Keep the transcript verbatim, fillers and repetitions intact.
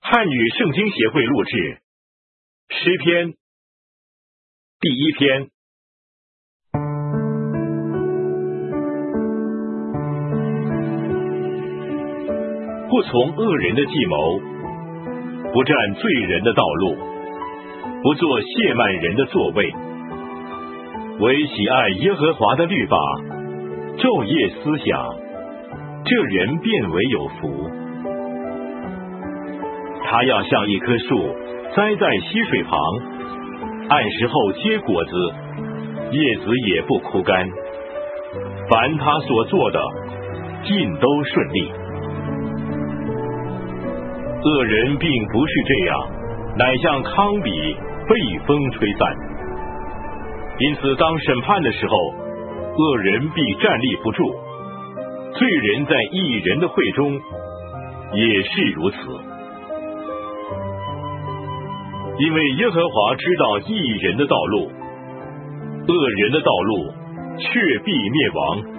汉语圣经协会录制诗篇第一篇。不从恶人的计谋，不占罪人的道路，不做亵慢人的座位，唯喜爱耶和华的律法，昼夜思想，这人便为有福。他要像一棵树栽在溪水旁，按时候结果子，叶子也不枯干。凡他所做的，尽都顺利。恶人并不是这样，乃像糠秕被风吹散。因此当审判的时候，恶人必站立不住，罪人在义人的会中也是如此。因为耶和华知道义人的道路，恶人的道路却必灭亡。